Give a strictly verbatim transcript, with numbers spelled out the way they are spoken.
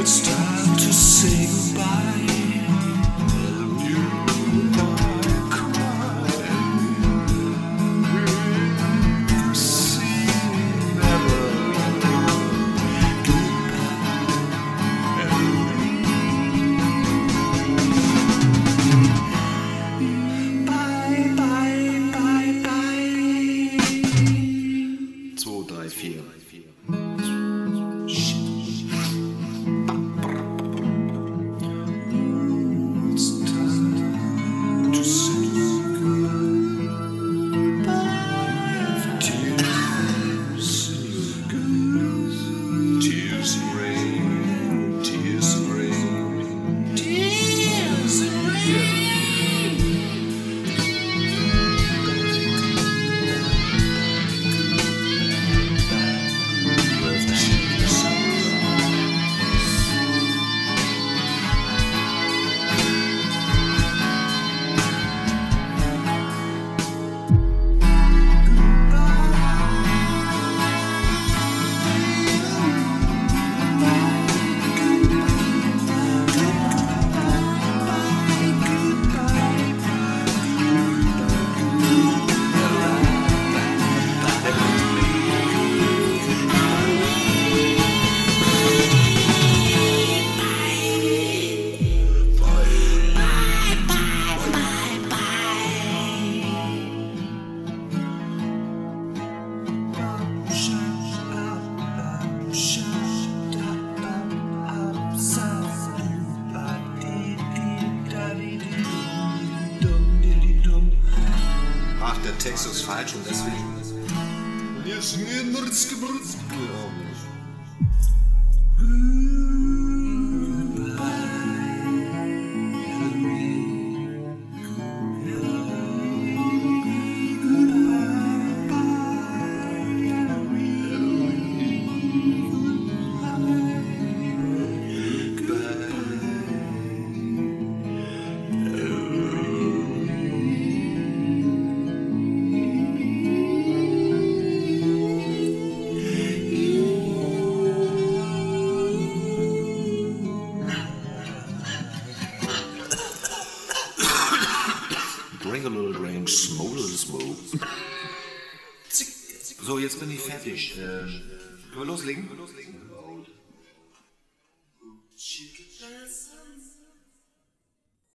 It's time to say goodbye. You might cry. See never goodbye. Bye, bye, bye, bye. zwei, drei, vier. Ach, der Text ist falsch und deswegen. Jetzt wird's gebrützt, glaube ich. Drink a little drink, smoke a little smoke. So, jetzt bin ich fertig. Äh, können wir loslegen?